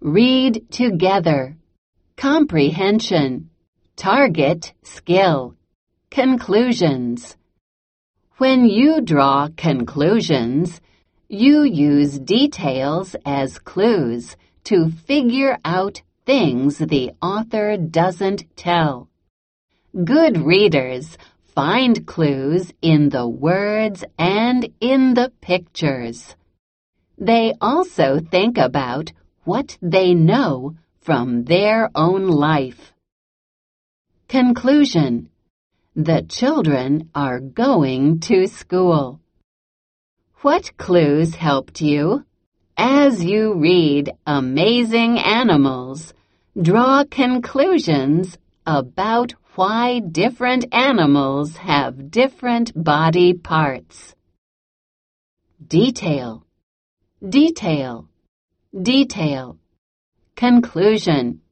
Read together. Comprehension. Target skill. Conclusions. When you draw conclusions, you use details as clues to figure out things the author doesn't tell. Good readers find clues in the words and in the pictures. They also think about what they know from their own life. Conclusion. The children are going to school. What clues helped you? As you read Amazing Animals, draw conclusions about why different animals have different body parts. Detail. Detail. Detail. Conclusion.